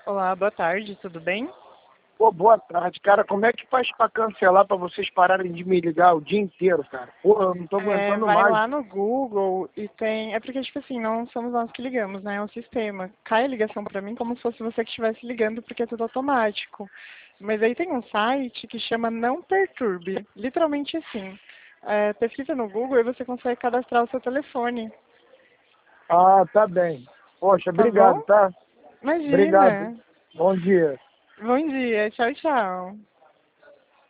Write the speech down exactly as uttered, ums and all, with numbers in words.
Olá, boa tarde, tudo bem? Pô, boa tarde, cara. Como é que faz pra cancelar pra vocês pararem de me ligar o dia inteiro, cara? Pô, eu não tô É, aguentando vai mais. lá no Google e tem. É porque, tipo assim, não somos nós que ligamos, né? É um sistema. Cai a ligação pra mim como se fosse você que estivesse ligando, porque é tudo automático. Mas aí tem um site que chama Não Perturbe. Literalmente assim. É, pesquisa no Google e você consegue cadastrar o seu telefone. Ah, tá bem. Poxa, Tá bom? obrigado, tá? Obrigado. Imagina. Bom dia. Bom dia. Tchau, tchau.